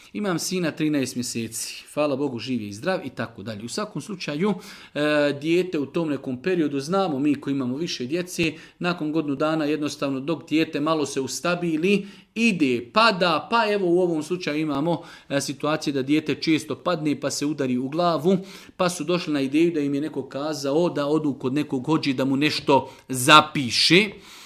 Imam sina 13 mjeseci, hvala Bogu živ je i zdrav i tako dalje. U svakom slučaju, dijete u tom nekom periodu, znamo mi koji imamo više djece, nakon godinu dana jednostavno dok dijete malo se ustabili, ide, pada, pa evo u ovom slučaju imamo situacije da dijete često padne pa se udari u glavu, pa su došli na ideju da im je neko kazao da odu kod nekog hodži da mu nešto zapiše.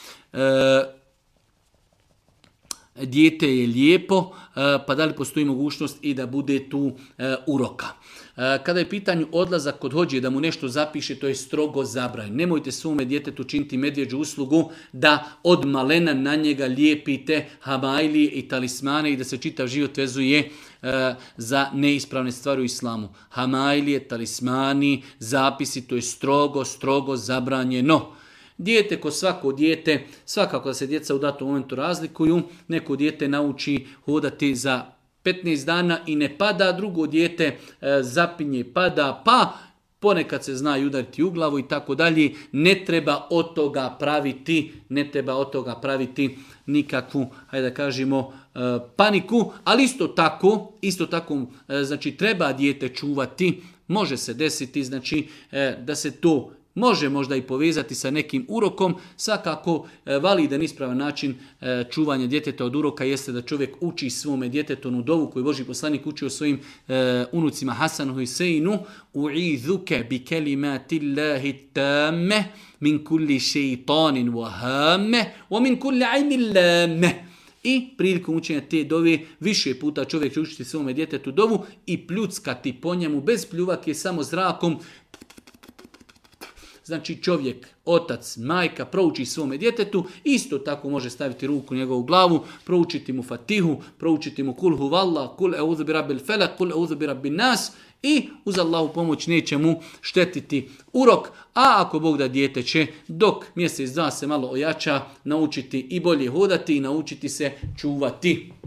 Dijete je lijepo, pa da li postoji mogućnost i da bude tu uroka. Kada je pitanju odlazak kod hodžije da mu nešto zapiše, to je strogo zabranjeno. Nemojte svome djetetu činiti medvjeđu uslugu da od malena na njega lijepite hamajlije i talismane i da se čitav život vezuje za neispravne stvari u islamu. Hamajlije, talismani, zapisi, to je strogo zabranjeno. Dijete ko svako dijete, svakako da se djeca u datom momentu razlikuju, neko dijete nauči hodati za 15 dana i ne pada, drugo dijete zapinje, pada, pa ponekad se zna udariti u glavu i tako dalje. Ne treba od toga praviti nikakvu, hajde da kažemo, paniku, ali isto tako, znači treba dijete čuvati, može se desiti, znači da se to može možda i povezati sa nekim urokom. Svakako validan ispravan način čuvanja djeteta od uroka jeste da čovjek uči svome djetetu onu dovu koju Božji poslanik učio svojim unucima Hasanu i Huseinu: u'izuke bi kelimatillahi tamme min kulli šeitanin wa hamme wa min kulli ajnin lamme. I prilikom učenja te dove više puta čovjek će učiti svome djetetu dovu i pljuckati po njemu bez pljuvake, samo zrakom. Znači čovjek, otac, majka prouči svome djetetu, isto tako može staviti ruku u njegovu glavu, proučiti mu Fatihu, proučiti mu kul huvallah, kul eudhu bi rabbil felak, kul eudhu bi rabbin nas i uz Allahu pomoć neće mu štetiti urok. A ako Bog da, dijete će dok mjesec, dva se malo ojača naučiti i bolje hodati i naučiti se čuvati.